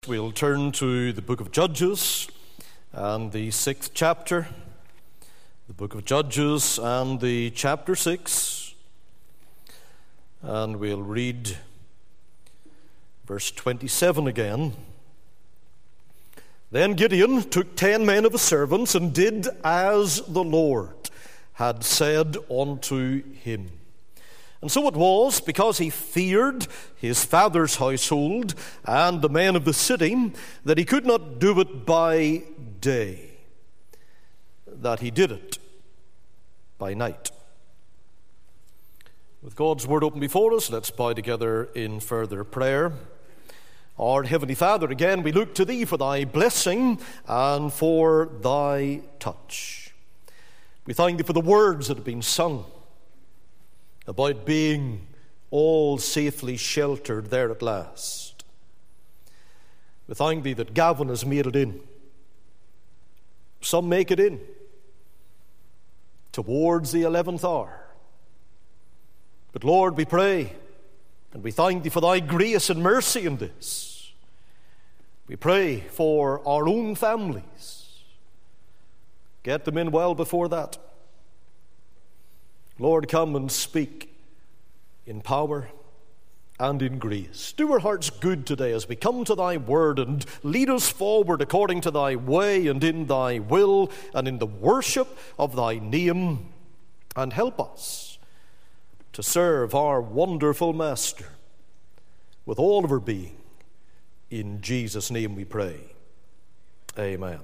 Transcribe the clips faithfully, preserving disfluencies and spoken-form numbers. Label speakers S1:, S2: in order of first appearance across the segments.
S1: We'll turn to the book of Judges and the sixth chapter. The book of Judges and the chapter six. And we'll read verse twenty-seven again. Then Gideon took ten men of his servants and did as the Lord had said unto him. And so it was, because he feared his father's household and the men of the city, that he could not do it by day, that he did it by night. With God's word open before us, let's bow together in further prayer. Our Heavenly Father, again we look to Thee for Thy blessing and for Thy touch. We thank Thee for the words that have been sung about being all safely sheltered there at last. We thank Thee that Gavin has made it in. Some make it in towards the eleventh hour. But Lord, we pray and we thank Thee for Thy grace and mercy in this. We pray for our own families. Get them in well before that. Lord, come and speak in power and in grace. Do our hearts good today as we come to Thy word, and lead us forward according to Thy way and in Thy will and in the worship of Thy name, and help us to serve our wonderful Master with all of our being. In Jesus' name we pray. Amen.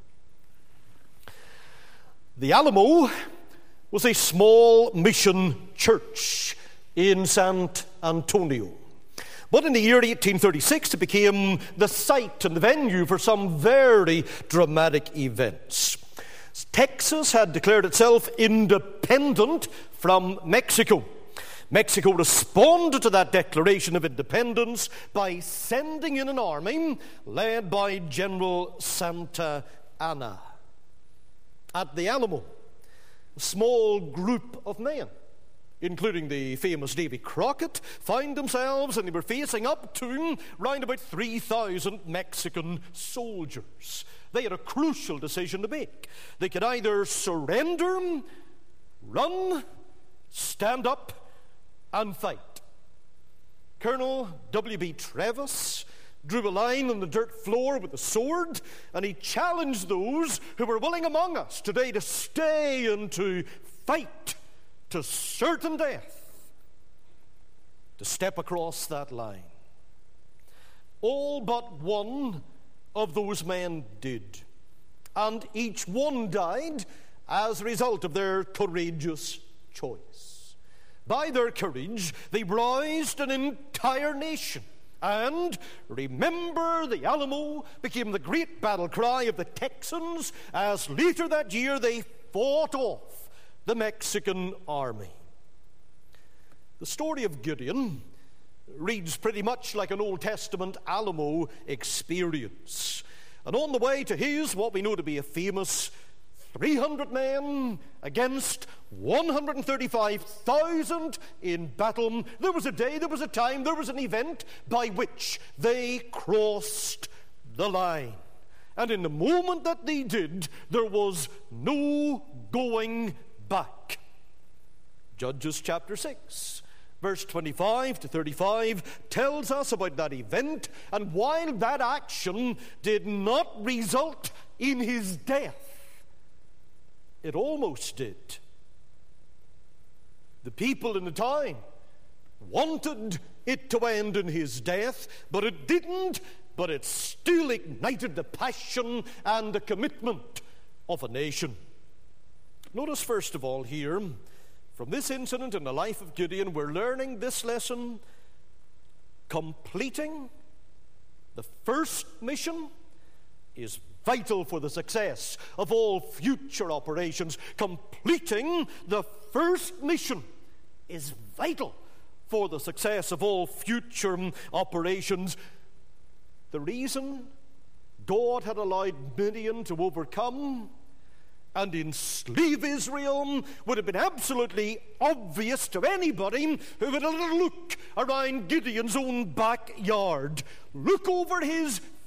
S1: The Alamo was a small mission church in San Antonio. But in the year eighteen thirty-six, it became the site and the venue for some very dramatic events. Texas had declared itself independent from Mexico. Mexico responded to that declaration of independence by sending in an army led by General Santa Anna. At the Alamo, a small group of men, including the famous Davy Crockett, found themselves, and they were facing up to round about three thousand Mexican soldiers. They had a crucial decision to make. They could either surrender, run, stand up, and fight. Colonel W B Travis drew a line on the dirt floor with a sword, and he challenged those who were willing among us today to stay and to fight to certain death, to step across that line. All but one of those men did, and each one died as a result of their courageous choice. By their courage, they roused an entire nation. And remember the Alamo became the great battle cry of the Texans as later that year they fought off the Mexican army. The story of Gideon reads pretty much like an Old Testament Alamo experience. And on the way to his, what we know to be a famous three hundred men against one hundred thirty-five thousand in battle, there was a day, there was a time, there was an event by which they crossed the line. And in the moment that they did, there was no going back. Judges chapter six, verse twenty-five to thirty-five tells us about that event, and while that action did not result in his death, it almost did. The people in the town wanted it to end in his death, but it didn't, but it still ignited the passion and the commitment of a nation. Notice first of all here, from this incident in the life of Gideon, we're learning this lesson: completing the first mission is vital for the success of all future operations. Completing the first mission is vital for the success of all future operations. The reason God had allowed Midian to overcome and enslave Israel would have been absolutely obvious to anybody who had a little look around Gideon's own backyard. Look over his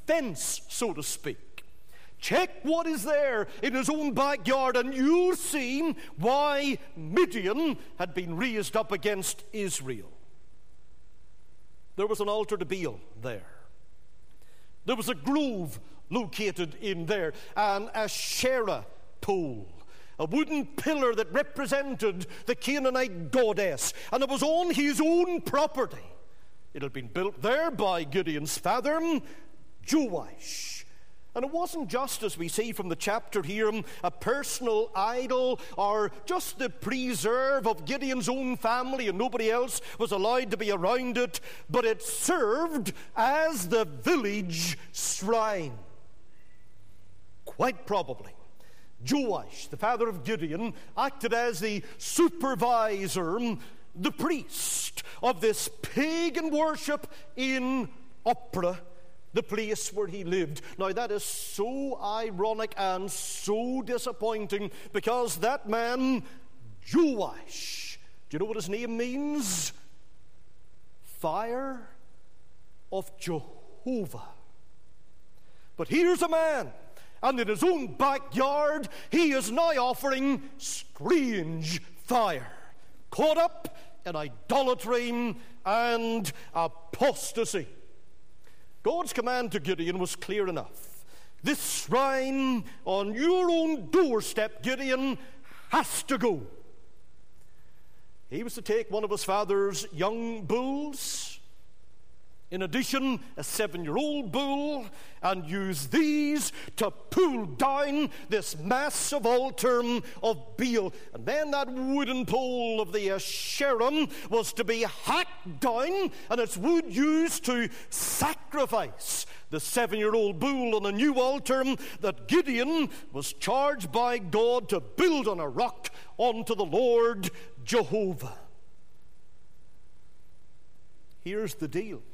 S1: fence, so to speak. Check what is there in his own backyard, and you'll see why Midian had been raised up against Israel. There was an altar to Baal there. There was a grove located in there, and a Asherah pole, a wooden pillar that represented the Canaanite goddess, and it was on his own property. It had been built there by Gideon's father, Joash. And it wasn't just, as we see from the chapter here, a personal idol or just the preserve of Gideon's own family and nobody else was allowed to be around it, but it served as the village shrine. Quite probably, Joash, the father of Gideon, acted as the supervisor, the priest of this pagan worship in Ophrah, the place where he lived. Now that is so ironic and so disappointing, because that man, Joash, do you know what his name means? Fire of Jehovah. But here's a man, and in his own backyard, he is now offering strange fire, caught up in idolatry and apostasy. God's command to Gideon was clear enough. This shrine on your own doorstep, Gideon, has to go. He was to take one of his father's young bulls, in addition, a seven-year-old bull, and use these to pull down this massive altar of Baal. And then that wooden pole of the Asherah was to be hacked down, and its wood used to sacrifice the seven-year-old bull on a new altar that Gideon was charged by God to build on a rock unto the Lord Jehovah. Here's the deal.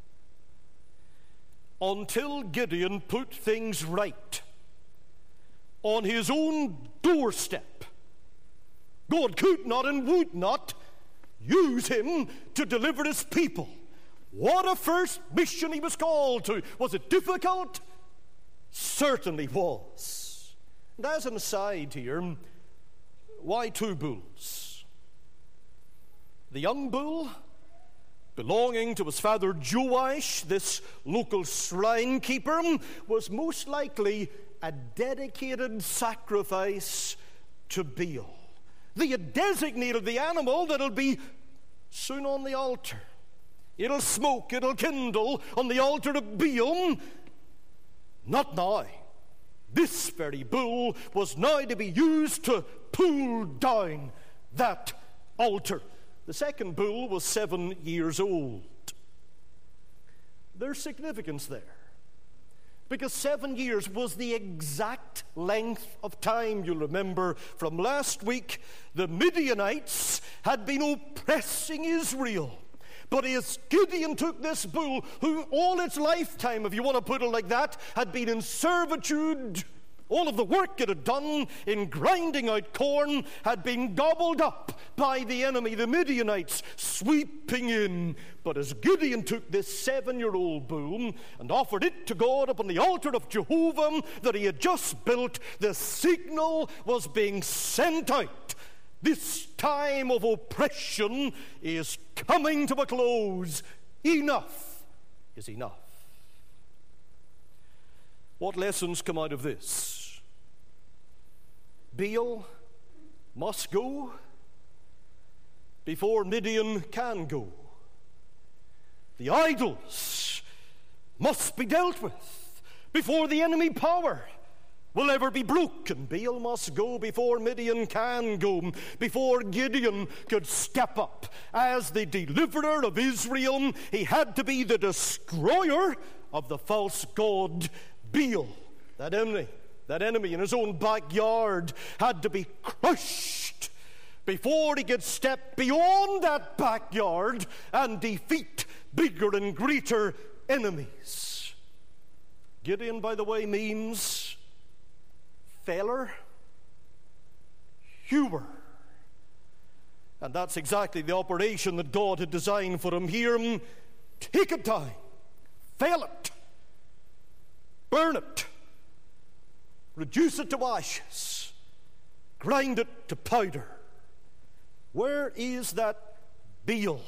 S1: Until Gideon put things right on his own doorstep, God could not and would not use him to deliver his people. What a first mission he was called to. Was it difficult? Certainly was. And as an aside here, why two bulls? The young bull, belonging to his father Joash, this local shrine keeper, was most likely a dedicated sacrifice to Baal. They had designated the animal that'll be soon on the altar. It'll smoke, it'll kindle on the altar of Baal. Not now. This very bull was now to be used to pull down that altar. The second bull was seven years old. There's significance there, because seven years was the exact length of time, you'll remember from last week, the Midianites had been oppressing Israel. But as Gideon took this bull, who all its lifetime, if you want to put it like that, had been in servitude, all of the work it had done in grinding out corn had been gobbled up by the enemy, the Midianites, sweeping in. But as Gideon took this seven-year-old bull and offered it to God upon the altar of Jehovah that he had just built, the signal was being sent out. This time of oppression is coming to a close. Enough is enough. What lessons come out of this? Baal must go before Midian can go. The idols must be dealt with before the enemy power will ever be broken. Baal must go before Midian can go, before Gideon could step up as the deliverer of Israel. He had to be the destroyer of the false god Baal. That enemy, that enemy in his own backyard had to be crushed before he could step beyond that backyard and defeat bigger and greater enemies. Gideon, by the way, means feller, hewer. And that's exactly the operation that God had designed for him here. Take it down, fell it, burn it, reduce it to ashes, grind it to powder. Where is that Baal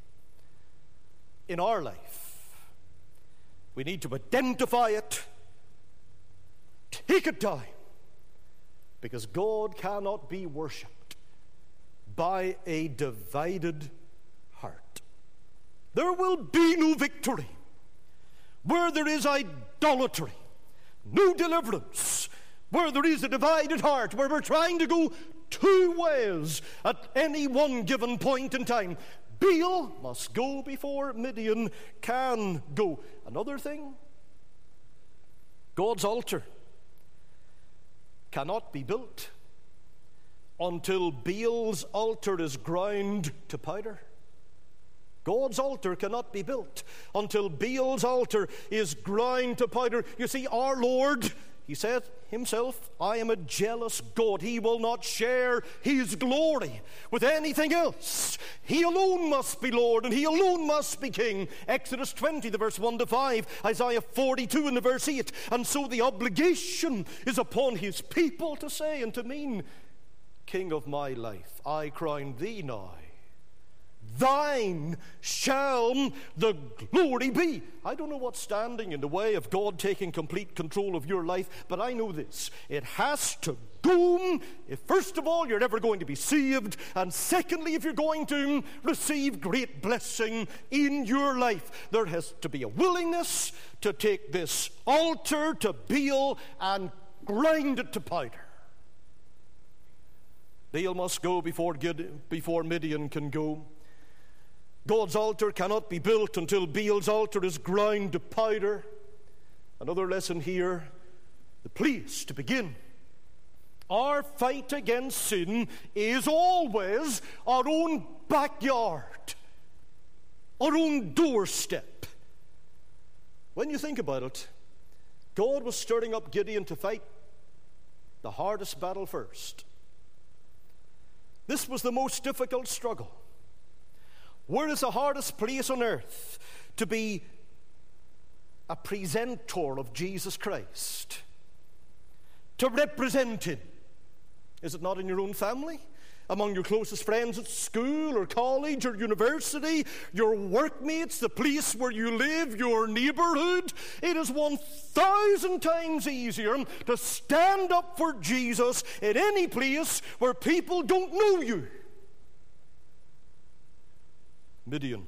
S1: in our life? We need to identify it, take it down, because God cannot be worshipped by a divided heart. There will be no victory where there is idolatry, no deliverance where there is a divided heart, where we're trying to go two ways at any one given point in time. Baal must go before Midian can go. Another thing, God's altar cannot be built until Baal's altar is ground to powder. God's altar cannot be built until Baal's altar is ground to powder. You see, our Lord, he said himself, I am a jealous God. He will not share his glory with anything else. He alone must be Lord, and he alone must be King. Exodus twenty, the verse one to five, Isaiah forty-two and the verse eight. And so the obligation is upon his people to say and to mean, King of my life, I crown thee now. Thine shall the glory be. I don't know what's standing in the way of God taking complete control of your life, but I know this. It has to go if, first of all, you're ever going to be saved, and secondly, if you're going to receive great blessing in your life. There has to be a willingness to take this altar to Baal and grind it to powder. Baal must go before, before Midian can go. God's altar cannot be built until Baal's altar is ground to powder. Another lesson here, the place to begin our fight against sin is always our own backyard, our own doorstep. When you think about it, God was stirring up Gideon to fight the hardest battle first. This was the most difficult struggle. Where is the hardest place on earth to be a presenter of Jesus Christ? To represent him? Is it not in your own family? Among your closest friends at school or college or university? Your workmates, the place where you live, your neighborhood? It is one thousand times easier to stand up for Jesus in any place where people don't know you. Midian.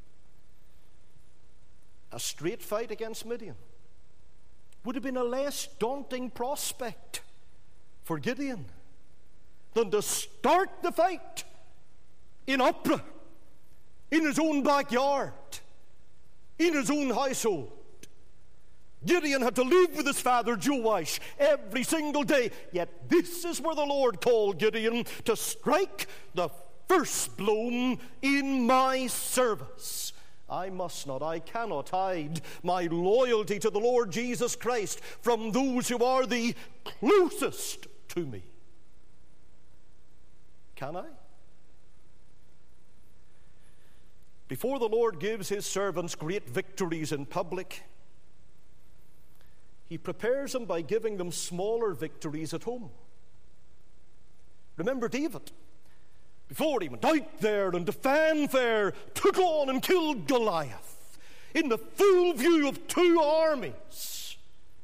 S1: A straight fight against Midian would have been a less daunting prospect for Gideon than to start the fight in Opera, in his own backyard, in his own household. Gideon had to live with his father Joash every single day, yet this is where the Lord called Gideon to strike the first blow in my service. I must not, I cannot hide my loyalty to the Lord Jesus Christ from those who are the closest to me. Can I? Before the Lord gives his servants great victories in public, he prepares them by giving them smaller victories at home. Remember David. Before he went out there and to fanfare, took on and killed Goliath in the full view of two armies.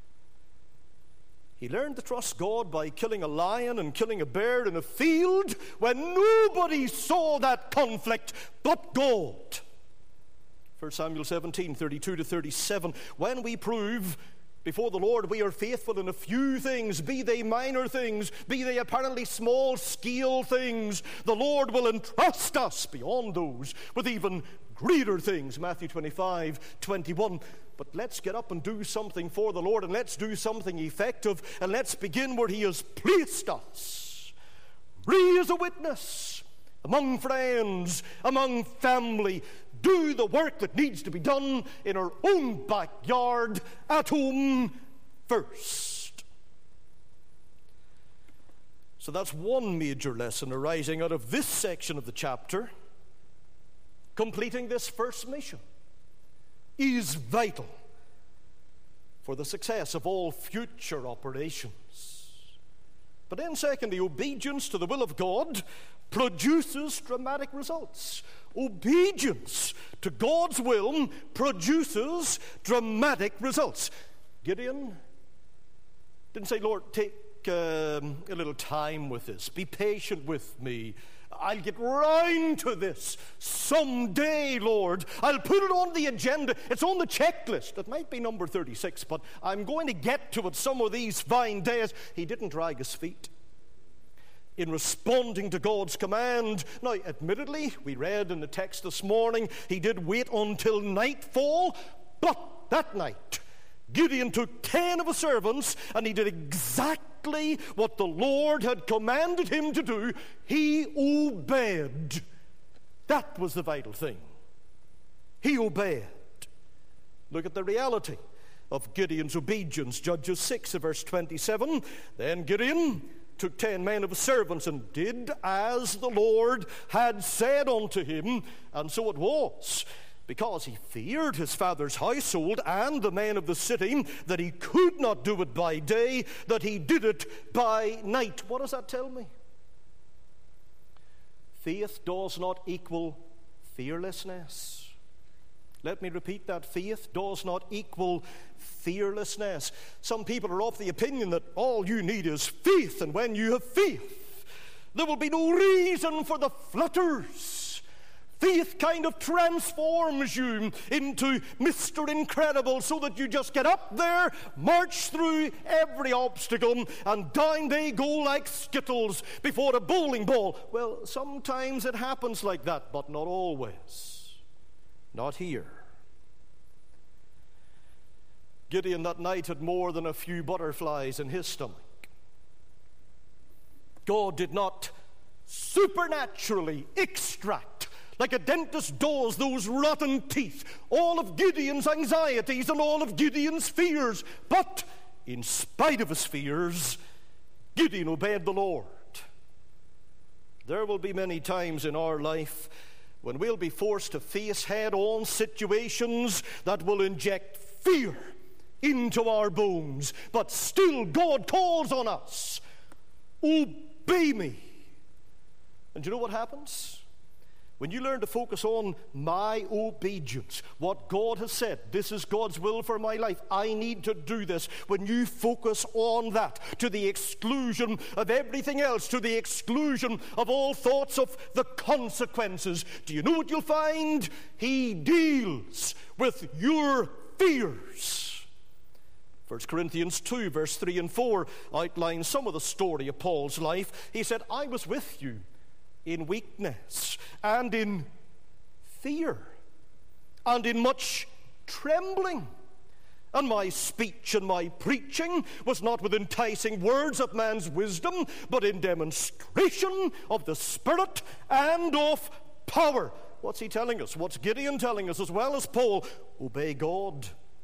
S1: He learned to trust God by killing a lion and killing a bear in a field when nobody saw that conflict but God. First Samuel seventeen, thirty-two to thirty-seven. When we prove before the Lord we are faithful in a few things, be they minor things, be they apparently small-scale things, the Lord will entrust us beyond those with even greater things. Matthew twenty-five, twenty-one. But let's get up and do something for the Lord, and let's do something effective, and let's begin where he has placed us. Raise a witness among friends, among family. Do the work that needs to be done in our own backyard, at home first. So that's one major lesson arising out of this section of the chapter. Completing this first mission is vital for the success of all future operations. But then secondly, obedience to the will of God produces dramatic results. Obedience to God's will produces dramatic results. Gideon didn't say, Lord, take um, a little time with this. Be patient with me. I'll get round to this someday, Lord. I'll put it on the agenda. It's on the checklist. It might be number thirty-six, but I'm going to get to it some of these fine days. He didn't drag his feet in responding to God's command. Now, admittedly, we read in the text this morning, he did wait until nightfall, but that night, Gideon took ten of his servants, and he did exactly what the Lord had commanded him to do. He obeyed. That was the vital thing. He obeyed. Look at the reality of Gideon's obedience. Judges six, verse twenty-seven. Then Gideon took ten men of his servants and did as the Lord had said unto him, and so it was, because he feared his father's household and the men of the city, that he could not do it by day, that he did it by night. What does that tell me? Faith does not equal fearlessness. Let me repeat that. Faith does not equal fearlessness. Some people are of the opinion that all you need is faith, and when you have faith, there will be no reason for the flutters. Faith kind of transforms you into Mister Incredible, so that you just get up there, march through every obstacle, and down they go like skittles before a bowling ball. Well, sometimes it happens like that, but not always. Not here. Gideon that night had more than a few butterflies in his stomach. God did not supernaturally extract, like a dentist does, those rotten teeth, all of Gideon's anxieties and all of Gideon's fears. But in spite of his fears, Gideon obeyed the Lord. There will be many times in our life when we'll be forced to face head-on situations that will inject fear into our bones. But still God calls on us, obey me. And you know what happens? When you learn to focus on my obedience, what God has said, this is God's will for my life, I need to do this. When you focus on that to the exclusion of everything else, to the exclusion of all thoughts of the consequences, do you know what you'll find? He deals with your fears. First Corinthians two, verse three and four outlines some of the story of Paul's life. He said, I was with you in weakness and in fear and in much trembling. And my speech and my preaching was not with enticing words of man's wisdom, but in demonstration of the Spirit and of power. What's he telling us? What's Gideon telling us as well as Paul? Obey God.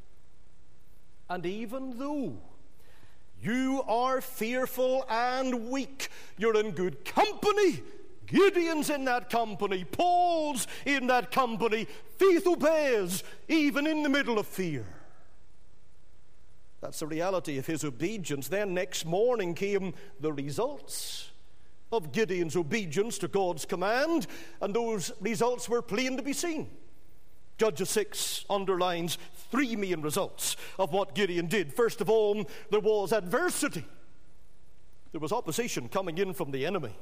S1: And even though you are fearful and weak, you're in good company. Gideon's in that company. Paul's in that company. Faith obeys even in the middle of fear. That's the reality of his obedience. Then next morning came the results of Gideon's obedience to God's command, and those results were plain to be seen. Judges six underlines three main results of what Gideon did. First of all, there was adversity. There was opposition coming in from the enemy.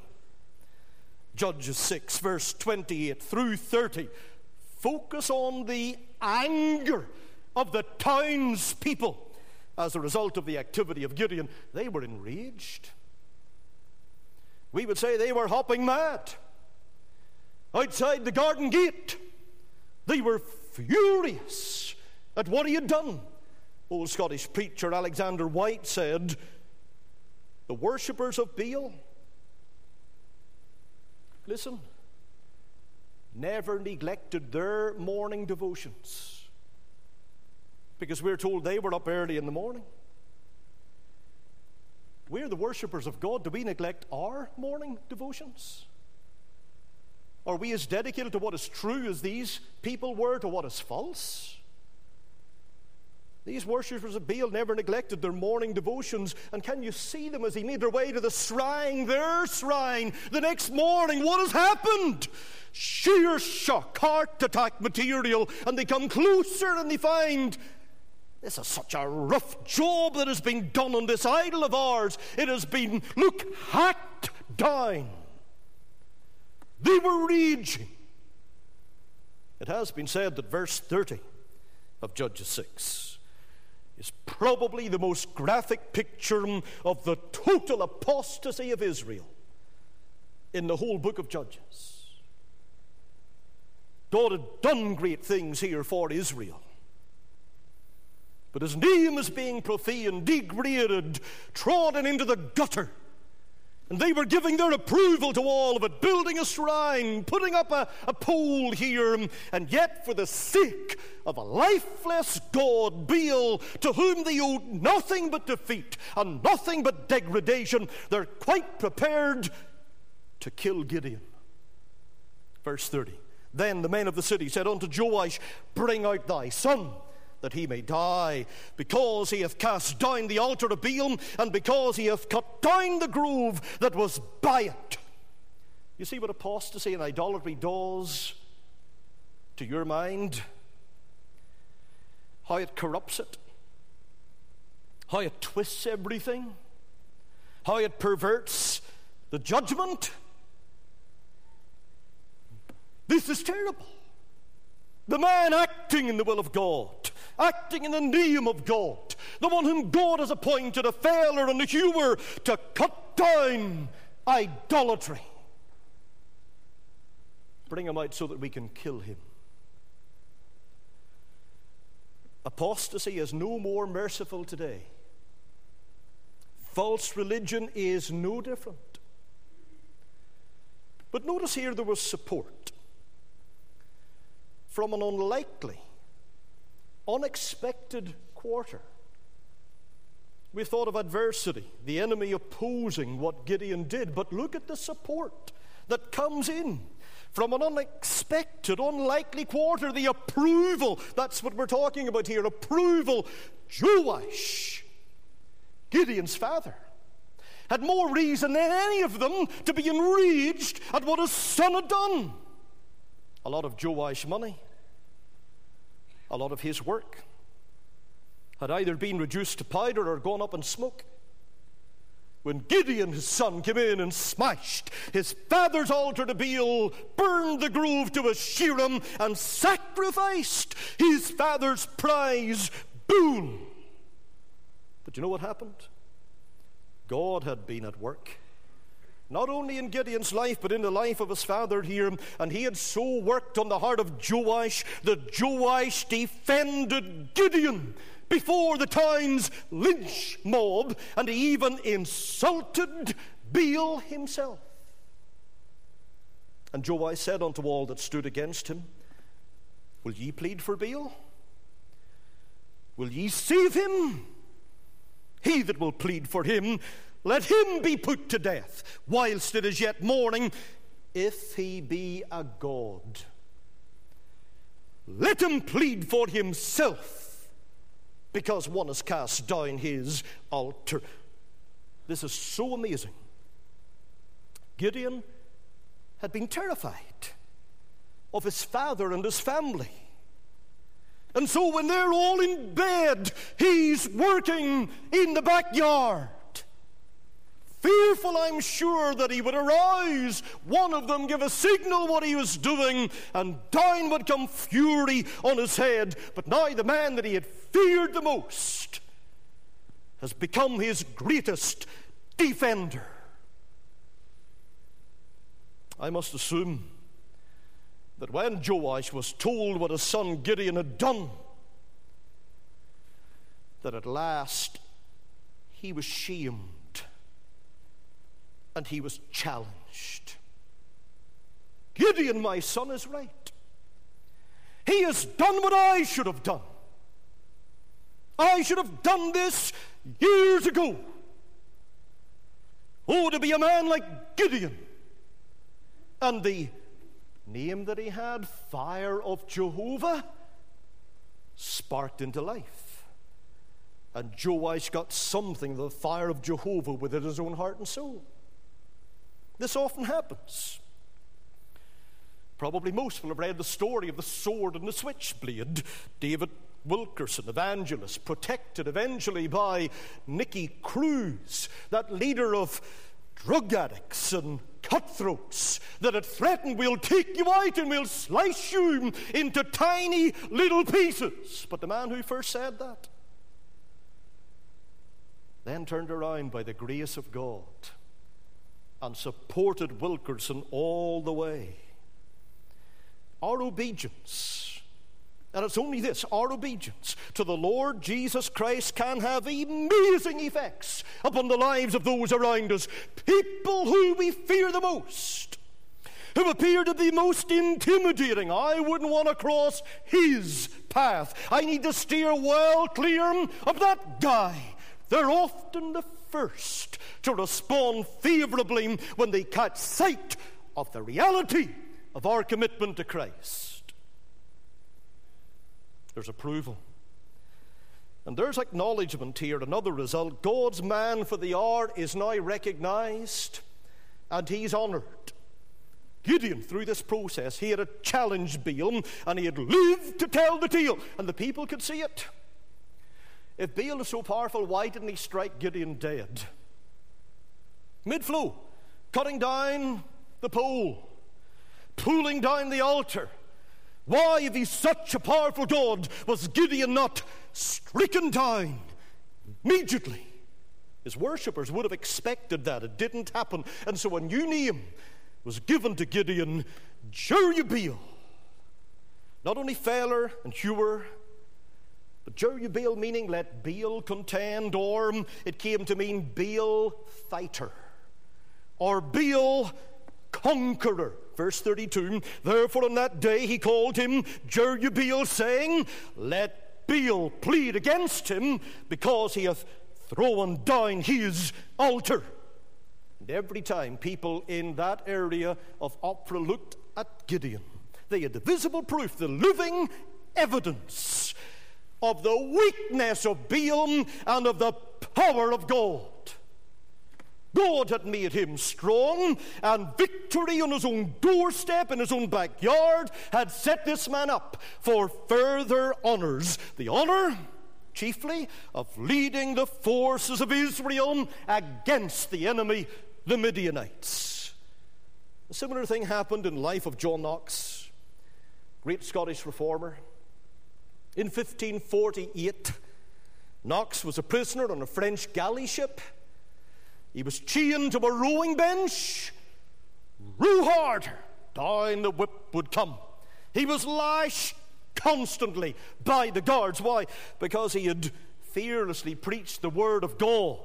S1: Judges six, verse twenty-eight through thirty. Focus on the anger of the townspeople as a result of the activity of Gideon. They were enraged. We would say they were hopping mad. Outside the garden gate, they were furious at what he had done. Old Scottish preacher Alexander White said, the worshippers of Baal, listen, never neglected their morning devotions, because we're told they were up early in the morning. We're the worshippers of God. Do we neglect our morning devotions? Are we as dedicated to what is true as these people were to what is false? These worshippers of Baal never neglected their morning devotions. And can you see them as they made their way to the shrine, their shrine, the next morning? What has happened? Sheer shock, heart attack material. And they come closer and they find this is such a rough job that has been done on this idol of ours. It has been, look, hacked down. They were raging. It has been said that verse thirty of Judges six is probably the most graphic picture of the total apostasy of Israel in the whole book of Judges. God had done great things here for Israel. But his name is being profaned, degraded, trodden into the gutter. And they were giving their approval to all of it, building a shrine, putting up a, a pole here. And yet, for the sake of a lifeless god, Baal, to whom they owed nothing but defeat and nothing but degradation, they're quite prepared to kill Gideon. Verse thirty. Then the men of the city said unto Joash, bring out thy son, that he may die, because he hath cast down the altar of Baal, and because he hath cut down the grove that was by it. You see what apostasy and idolatry does to your mind? How it corrupts it, how it twists everything, how it perverts the judgment. This is terrible. The man acting in the will of God, acting in the name of God, the one whom God has appointed a feller and a hewer to cut down idolatry. Bring him out so that we can kill him. Apostasy is no more merciful today. False religion is no different. But notice here there was support from an unlikely, unexpected quarter. We thought of adversity, the enemy opposing what Gideon did, but look at the support that comes in from an unexpected, unlikely quarter, the approval. That's what we're talking about here, approval. Joash, Gideon's father, had more reason than any of them to be enraged at what his son had done. A lot of Joash's money, a lot of his work had either been reduced to powder or gone up in smoke. When Gideon, his son, came in and smashed his father's altar to Baal, burned the grove to Asherim, and sacrificed his father's prize, bull. But you know what happened? God had been at work. Not only in Gideon's life, but in the life of his father here. And he had so worked on the heart of Joash that Joash defended Gideon before the town's lynch mob, and he even insulted Baal himself. And Joash said unto all that stood against him, will ye plead for Baal? Will ye save him? He that will plead for him, let him be put to death, whilst it is yet morning, if he be a god. Let him plead for himself, because one has cast down his altar. This is so amazing. Gideon had been terrified of his father and his family. And so when they're all in bed, he's working in the backyard. Fearful, I'm sure, that he would arouse one of them, give a signal what he was doing, and down would come fury on his head. But now the man that he had feared the most has become his greatest defender. I must assume that when Joash was told what his son Gideon had done, that at last he was shamed and he was challenged. Gideon, my son, is right. He has done what I should have done. I should have done this years ago. Oh, to be a man like Gideon. And the name that he had, Fire of Jehovah, sparked into life. And Joash got something of the fire of Jehovah within his own heart and soul. This often happens. Probably most will have read the story of the sword and the switchblade. David Wilkerson, evangelist, protected eventually by Nicky Cruz, that leader of drug addicts and cutthroats that had threatened, we'll take you out and we'll slice you into tiny little pieces. But the man who first said that then turned around by the grace of God and supported Wilkerson all the way. Our obedience, and it's only this, our obedience to the Lord Jesus Christ can have amazing effects upon the lives of those around us. People who we fear the most, who appear to be most intimidating. I wouldn't want to cross his path. I need to steer well clear of that guy. They're often the first to respond favorably when they catch sight of the reality of our commitment to Christ. There's approval. And there's acknowledgement here. Another result, God's man for the hour is now recognized and he's honored. Gideon, through this process, he had a challenged Baal and he had lived to tell the tale, and the people could see it. If Baal is so powerful, why didn't he strike Gideon dead? Mid-flow, cutting down the pole, pulling down the altar. Why, if he's such a powerful God, was Gideon not stricken down immediately? His worshippers would have expected that. It didn't happen. And so a new name was given to Gideon, Jerubbaal. Not only Feller and Hewer, but Jerubbaal meaning let Baal contend, or it came to mean Baal fighter, or Baal conqueror. Verse thirty-two, therefore on that day he called him Jerubbaal, saying, let Baal plead against him, because he hath thrown down his altar. And every time people in that area of Ophrah looked at Gideon, they had the visible proof, the living evidence of the weakness of Baal and of the power of God. God had made him strong, and victory on his own doorstep, in his own backyard, had set this man up for further honors. The honor, chiefly, of leading the forces of Israel against the enemy, the Midianites. A similar thing happened in the life of John Knox, great Scottish reformer. In fifteen forty-eight, Knox was a prisoner on a French galley ship. He was chained to a rowing bench. Row harder, down the whip would come. He was lashed constantly by the guards. Why? Because he had fearlessly preached the word of God.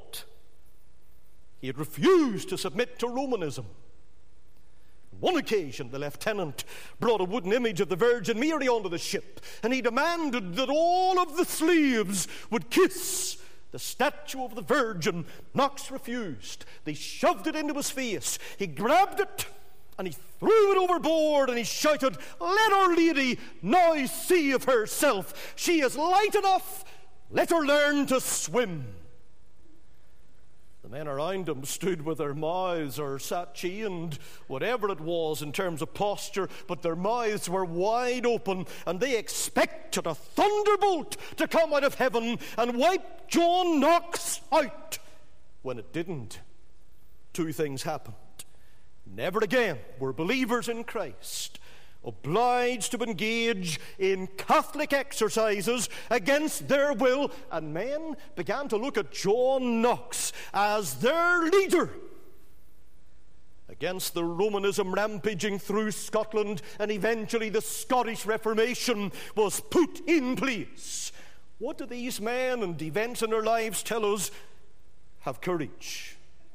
S1: He had refused to submit to Romanism. On one occasion, the lieutenant brought a wooden image of the Virgin Mary onto the ship, and he demanded that all of the slaves would kiss the statue of the Virgin. Knox refused. They shoved it into his face. He grabbed it and he threw it overboard, and he shouted, let Our Lady now see of herself. She is light enough. Let her learn to swim. The men around him stood with their mouths, or sat chained, whatever it was in terms of posture, but their mouths were wide open, and they expected a thunderbolt to come out of heaven and wipe John Knox out. When it didn't, two things happened. Never again were believers in Christ obliged to engage in Catholic exercises against their will, and men began to look at John Knox as their leader against the Romanism rampaging through Scotland, and eventually the Scottish Reformation was put in place. What do these men and events in their lives tell us? Have courage.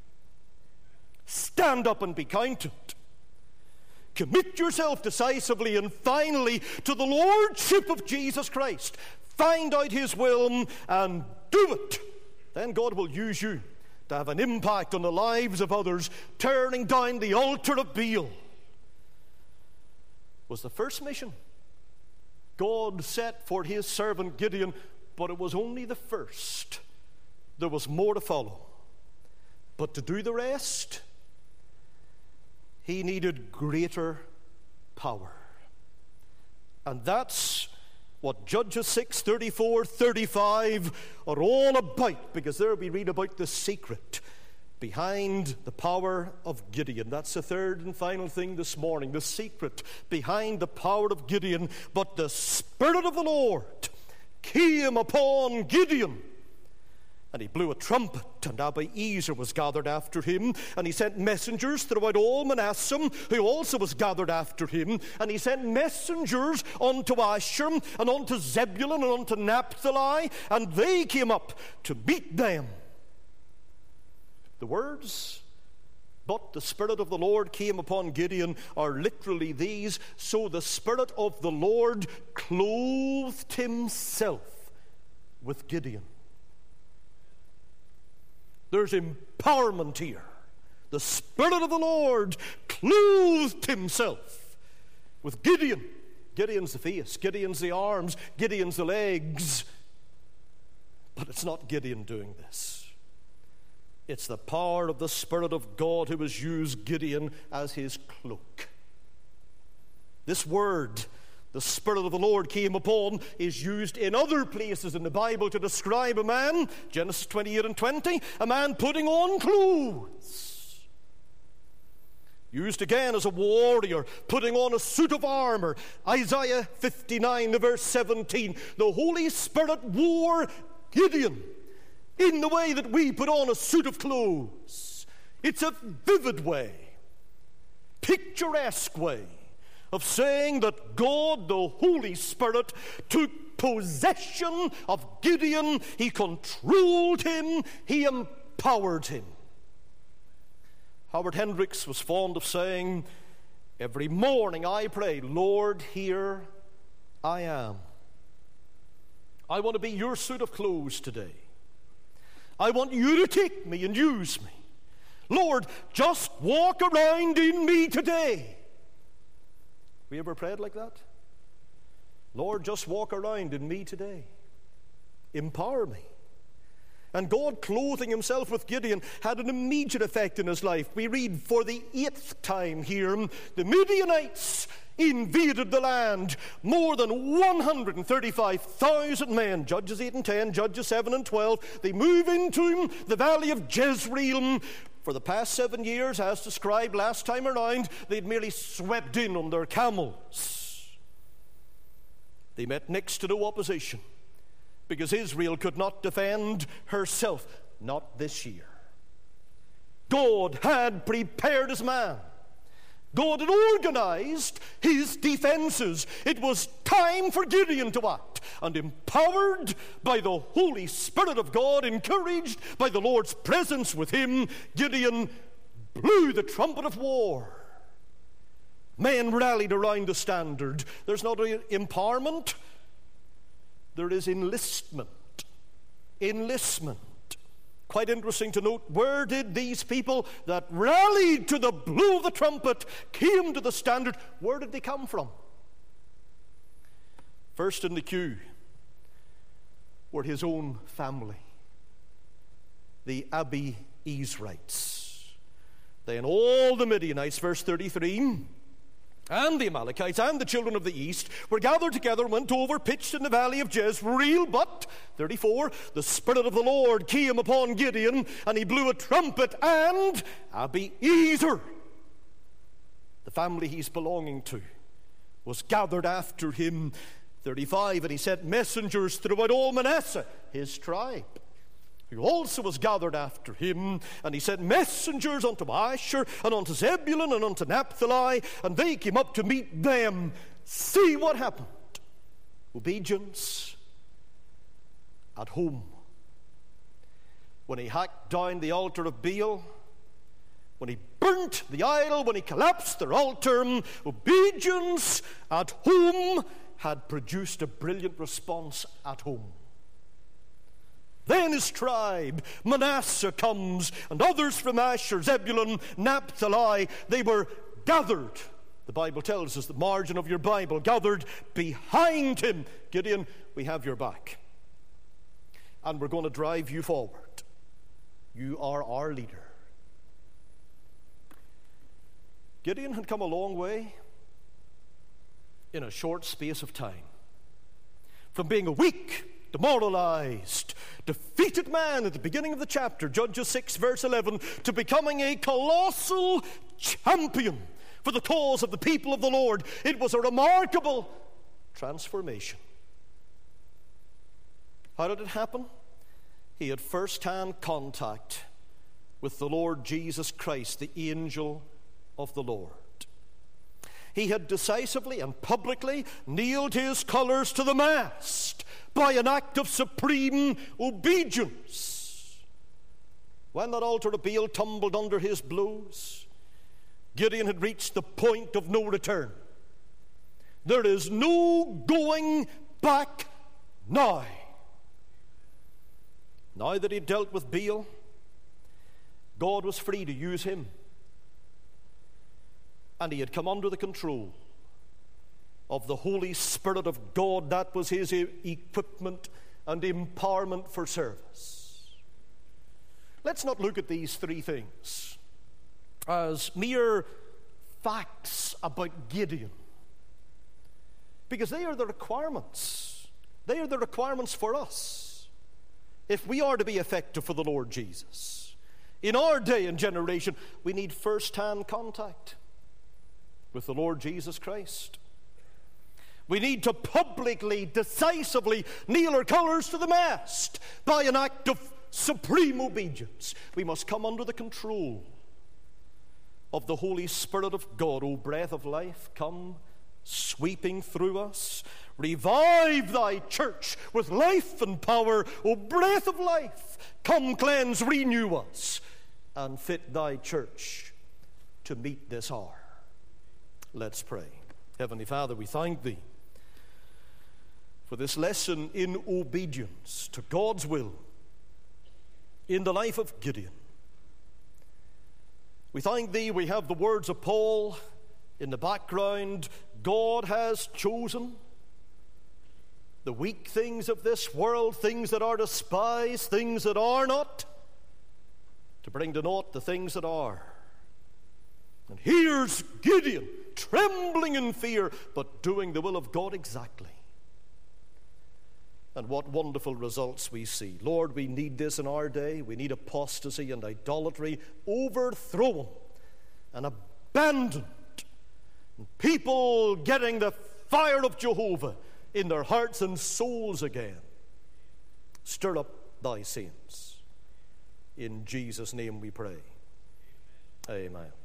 S1: Stand up and be counted. Commit yourself decisively and finally to the Lordship of Jesus Christ. Find out His will and do it. Then God will use you to have an impact on the lives of others, turning down the altar of Baal. Was the first mission God set for His servant Gideon, but it was only the first. there was more to follow. But to do the rest, he needed greater power. And that's what Judges six, thirty-four, thirty-five are all about, because there we read about the secret behind the power of Gideon. That's the third and final thing this morning, the secret behind the power of Gideon. But the Spirit of the Lord came upon Gideon, and he blew a trumpet, and Abiezer was gathered after him, and he sent messengers throughout all Manasseh, who also was gathered after him, and he sent messengers unto Asher, and unto Zebulun, and unto Naphtali, and they came up to meet them. The words, "But the Spirit of the Lord came upon Gideon," are literally these: so the Spirit of the Lord clothed himself with Gideon. There's empowerment here. The Spirit of the Lord clothed himself with Gideon. Gideon's the face, Gideon's the arms, Gideon's the legs. But it's not Gideon doing this. It's the power of the Spirit of God who has used Gideon as his cloak. This word, "the Spirit of the Lord came upon," is used in other places in the Bible to describe a man. Genesis twenty-eight and twenty, a man putting on clothes. Used again as a warrior, putting on a suit of armor. Isaiah fifty-nine, verse seventeen. The Holy Spirit wore Gideon in the way that we put on a suit of clothes. It's a vivid way, picturesque way of saying that God, the Holy Spirit, took possession of Gideon. He controlled him. He empowered him. Howard Hendricks was fond of saying, "Every morning I pray, Lord, here I am." I want to be your suit of clothes today. I want you to take me and use me. Lord, just walk around in me today. We ever prayed like that? Lord, just walk around in me today. Empower me. And God, clothing himself with Gideon, had an immediate effect in his life. We read, for the eighth time here, the Midianites invaded the land. More than one hundred thirty-five thousand men, Judges eight and ten, Judges seven and twelve, they move into the valley of Jezreel. For the past seven years, as described last time around, they'd merely swept in on their camels. They met next to no opposition, because Israel could not defend herself, not this year. God had prepared his man. God had organized his defenses. It was time for Gideon to act. And empowered by the Holy Spirit of God, encouraged by the Lord's presence with him, Gideon blew the trumpet of war. Men rallied around the standard. There's not empowerment, there is enlistment. Enlistment. Quite interesting to note, where did these people that rallied to the blow of the trumpet, came to the standard, where did they come from? First in the queue were his own family, the Abiezrites. Then all the Midianites, verse thirty-three, and the Amalekites and the children of the east were gathered together, went over, pitched in the valley of Jezreel. But, thirty-four, the Spirit of the Lord came upon Gideon, and he blew a trumpet, and Abiezer, the family he's belonging to, was gathered after him. thirty-five, and he sent messengers throughout all Manasseh, his tribe, who also was gathered after him. And he sent messengers unto Asher, and unto Zebulun, and unto Naphtali, and they came up to meet them. See what happened. Obedience at home. When he hacked down the altar of Baal, when he burnt the idol, when he collapsed their altar, obedience at home had produced a brilliant response at home. Then his tribe, Manasseh, comes, and others from Asher, Zebulun, Naphtali. They were gathered, the Bible tells us, the margin of your Bible, gathered behind him. Gideon, we have your back, and we're going to drive you forward. You are our leader. Gideon had come a long way in a short space of time. From being a weak, demoralized, defeated man at the beginning of the chapter, Judges six, verse eleven, to becoming a colossal champion for the cause of the people of the Lord. It was a remarkable transformation. How did it happen? He had first-hand contact with the Lord Jesus Christ, the angel of the Lord. He had decisively and publicly nailed his colors to the mast by an act of supreme obedience. When that altar of Baal tumbled under his blows, Gideon had reached the point of no return. There is no going back now. Now that he dealt with Baal, God was free to use him. And he had come under the control of the Holy Spirit of God. That was his equipment and empowerment for service. Let's not look at these three things as mere facts about Gideon, because they are the requirements. They are the requirements for us if we are to be effective for the Lord Jesus. In our day and generation, we need first-hand contact with the Lord Jesus Christ. We need to publicly, decisively nail our colors to the mast by an act of supreme obedience. We must come under the control of the Holy Spirit of God. O breath of life, come sweeping through us. Revive thy church with life and power. O breath of life, come cleanse, renew us, and fit thy church to meet this hour. Let's pray. Heavenly Father, we thank thee for this lesson in obedience to God's will in the life of Gideon. We thank thee we have the words of Paul in the background. God has chosen the weak things of this world, things that are despised, things that are not, to bring to naught the things that are. And here's Gideon, trembling in fear, but doing the will of God exactly. And what wonderful results we see. Lord, we need this in our day. We need apostasy and idolatry overthrown and abandoned. And people getting the fire of Jehovah in their hearts and souls again. Stir up thy saints. In Jesus' name we pray. Amen.